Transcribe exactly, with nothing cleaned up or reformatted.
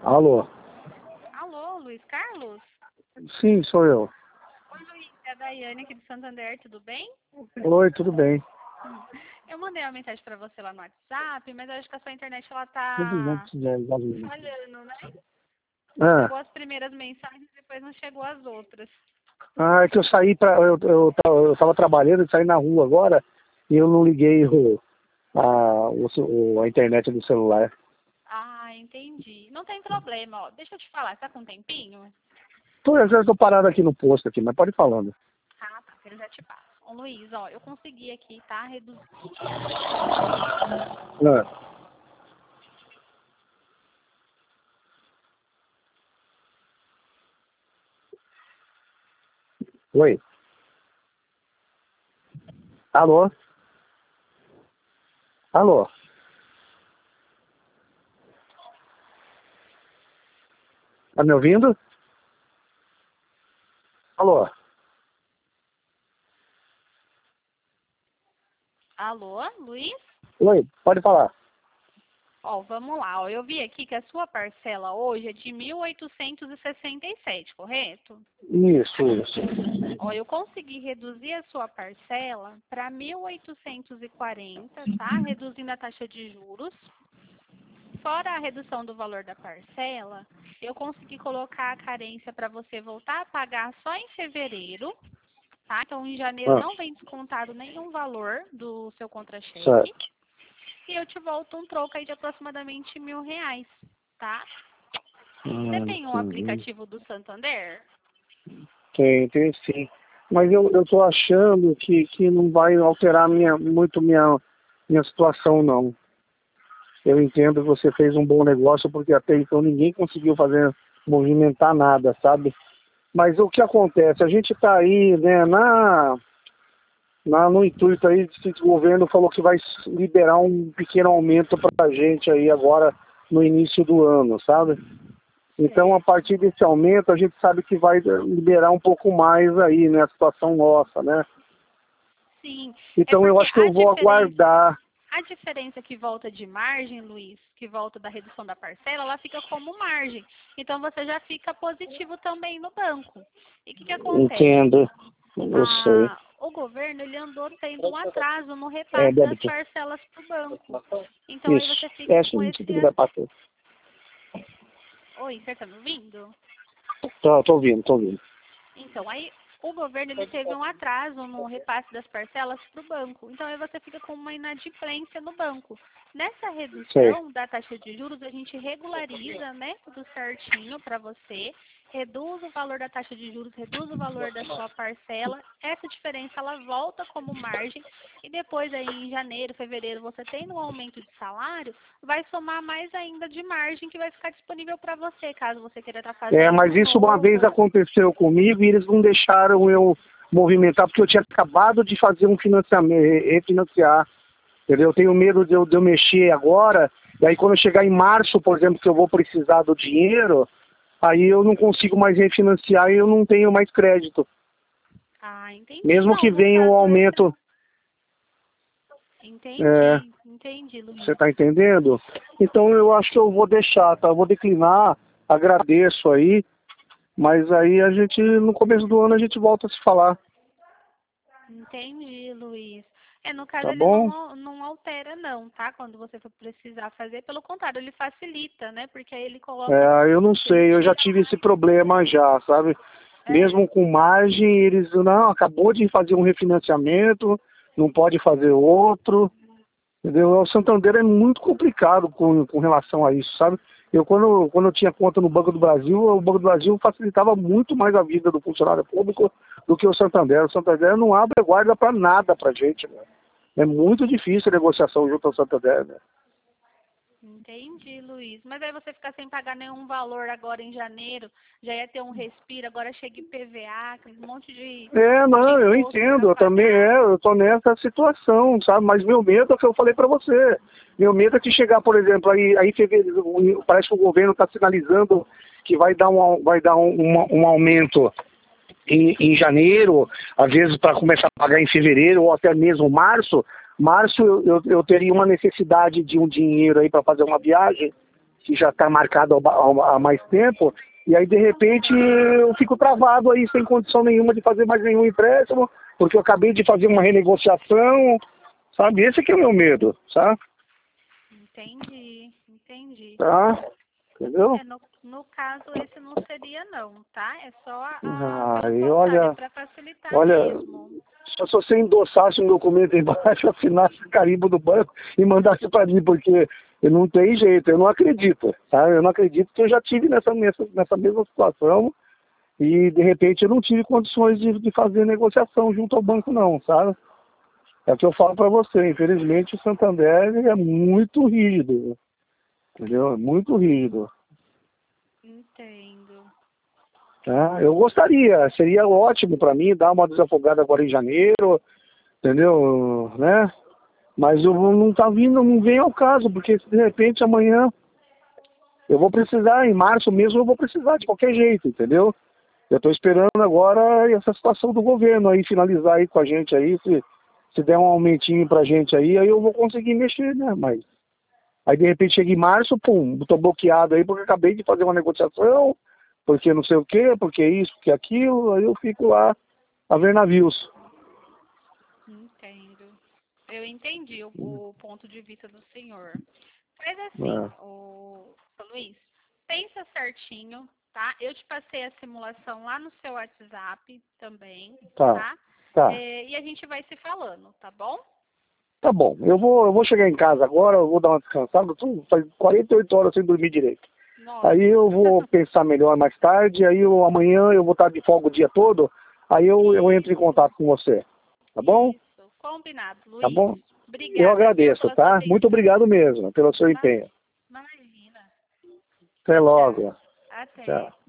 Alô? Alô, Luiz Carlos? Sim, sou eu. Oi, Luiz, é a Daiane aqui de Santander, tudo bem? Oi, tudo bem? Hum. Eu mandei uma mensagem pra você lá no WhatsApp, mas eu acho que a sua internet ela Tudo bem, tá tudo bem. falhando, né? Ah, Chegou as primeiras mensagens e depois não chegou as outras. ah, é que eu saí pra. Eu, eu, eu tava trabalhando e saí na rua agora e eu não liguei o, a, o, o- a internet do celular. Ah, entendi. Não tem problema, ó. Deixa eu te falar, tá com um tempinho? Tô, eu já tô parado aqui no posto aqui, mas pode ir falando. Ah, tá, eu já te passo. Ô, Luiz, ó, eu consegui aqui, tá? Reduzir. Ah, oi. Alô? Alô? Tá me ouvindo? Alô? Alô, Luiz? Oi, pode falar. Ó, vamos lá. Ó, eu vi aqui que a sua parcela hoje é de mil oitocentos e sessenta e sete, correto? Isso, isso. Ó, eu consegui reduzir a sua parcela para mil oitocentos e quarenta, tá? Reduzindo a taxa de juros. Fora a redução do valor da parcela, eu consegui colocar a carência para você voltar a pagar só em fevereiro, tá? Então, em janeiro Ah, não vem descontado nenhum valor do seu contra-cheque. certo. E eu te volto um troco aí de aproximadamente mil reais, tá? Você Ah, tem um entendi. aplicativo do Santander? Tem, tem sim. Mas eu, eu tô achando que, que não vai alterar minha, muito minha, minha situação, não. Eu entendo que você fez um bom negócio, porque até então ninguém conseguiu fazer, movimentar nada, sabe? Mas o que acontece? A gente está aí, né, na, na, no intuito aí, de que o governo falou que vai liberar um pequeno aumento para a gente aí agora no início do ano, sabe? Então, a Certo. partir desse aumento, a gente sabe que vai liberar um pouco mais aí, né, a situação nossa, né? Sim, é Então, eu porque acho que a eu vou diferença, aguardar. a diferença que volta de margem, Luiz, que volta da redução da parcela, ela fica como margem. Então você já fica positivo também no banco. E o que, que acontece? Entendo, eu sei. Ah, o governo ele andou tendo um atraso no É, repasse das débito. parcelas para o banco. Então aí Isso. você fica É, com isso esse. que vai passar. Oi, você está me ouvindo? Tô, tô ouvindo, tô ouvindo. Então, aí o governo ele teve um atraso no repasse das parcelas para o banco. Então, aí você fica com uma inadimplência no banco. Nessa Sei. redução da taxa de juros, a gente regulariza, né, tudo certinho para você, reduz o valor da taxa de juros, reduz o valor da sua parcela. Essa diferença, ela volta como margem e depois aí em janeiro, fevereiro, você tendo um aumento de salário, vai somar mais ainda de margem que vai ficar disponível para você, caso você queira estar É, fazendo mas um isso uma vez novo. aconteceu comigo e eles não deixaram eu movimentar, porque eu tinha acabado de fazer um financiamento, refinanciar. Entendeu? Eu tenho medo de eu, de eu mexer agora, e aí quando eu chegar em março, por exemplo, que eu vou precisar do dinheiro, aí eu não consigo mais refinanciar e eu não tenho mais crédito. Ah, entendi. Mesmo Não, que no venha um caso esse aumento, não. é, Entendi, entendi, você Luiz. está entendendo? Então eu acho que eu vou deixar, tá? Eu vou declinar, agradeço aí, mas aí a gente, no começo do ano, a gente volta a se falar, Entendi, Luiz. É, no caso tá ele bom? não, não altera não, tá? Quando você for precisar fazer, pelo contrário, ele facilita, né? Porque aí ele coloca, É, eu não ele sei, eu já tira tive esse mais. problema já, sabe? É? Mesmo com margem, eles, não, acabou de fazer um refinanciamento, não pode fazer outro, entendeu? O Santander é muito complicado com, com relação a isso, sabe? Eu, quando, quando eu tinha conta no Banco do Brasil, o Banco do Brasil facilitava muito mais a vida do funcionário público do que o Santander. O Santander não abre guarda para nada pra gente, né? É muito difícil a negociação junto ao Santander, né? Entendi, Luiz. Mas aí você ficar sem pagar nenhum valor agora em janeiro, já ia ter um respiro, agora chega I P V A, aquele monte de, É, de não, eu imposto para entendo, eu também pagar. é, eu tô nessa situação, sabe? Mas meu medo é o que eu falei pra você. Meu medo é que chegar, por exemplo, aí, aí fevereiro, parece que o governo está sinalizando que vai dar um, vai dar um, um, um aumento em, em janeiro, às vezes para começar a pagar em fevereiro ou até mesmo março. Março eu, eu, eu teria uma necessidade de um dinheiro aí para fazer uma viagem, que já está marcado há, há mais tempo, e aí de repente eu fico travado aí sem condição nenhuma de fazer mais nenhum empréstimo, porque eu acabei de fazer uma renegociação, sabe? Esse que é o meu medo, sabe? Entendi, entendi. Tá? Entendeu? É, no, no caso, esse não seria não, tá? É só a, Ah, pelo e contrário, olha, é para facilitar olha, mesmo. só se você endossasse um documento embaixo, assinasse o carimbo do banco e mandasse para mim, porque eu não tem jeito, eu não acredito, tá? Eu não acredito que eu já tive nessa, nessa, nessa mesma situação e de repente eu não tive condições de, de fazer negociação junto ao banco não, sabe? É o que eu falo para você, infelizmente o Santander ele é muito rígido, entendeu? É muito rígido. Entendo. Tá? Eu gostaria, seria ótimo para mim dar uma desafogada agora em janeiro, entendeu? Né? Mas eu vou- não tá vindo, não vem ao caso, porque se de repente amanhã eu vou precisar, em março mesmo eu vou precisar de qualquer jeito, entendeu? Eu estou esperando agora essa situação do governo aí finalizar aí com a gente aí, se, se der um aumentinho pra gente aí, aí eu vou conseguir mexer, né? Mas aí de repente chega em março, pum, tô bloqueado aí porque eu acabei de fazer uma negociação, porque não sei o quê, porque isso, porque aquilo, aí eu fico lá a ver navios. Entendo. Eu entendi o, o ponto de vista do senhor. Mas assim, É, o Luiz, pensa certinho, tá? Eu te passei a simulação lá no seu WhatsApp também, tá, tá? tá. É, e a gente vai se falando, tá bom? Tá bom, eu vou, eu vou chegar em casa agora, eu vou dar uma descansada, eu tô- faz quarenta e oito horas sem dormir direito. Nossa. Aí eu vou pensar melhor mais tarde, aí eu, amanhã eu vou estar de folga o dia todo, aí eu, eu entro em contato com você. Tá bom? Isso, combinado, Tá Luiz. bom? Eu Obrigada, viu, agradeço, pela sua tá? Muito atenção. obrigado mesmo pelo seu Ima- empenho. Imagina. Até Tchau, tchau. logo. Até. Tchau.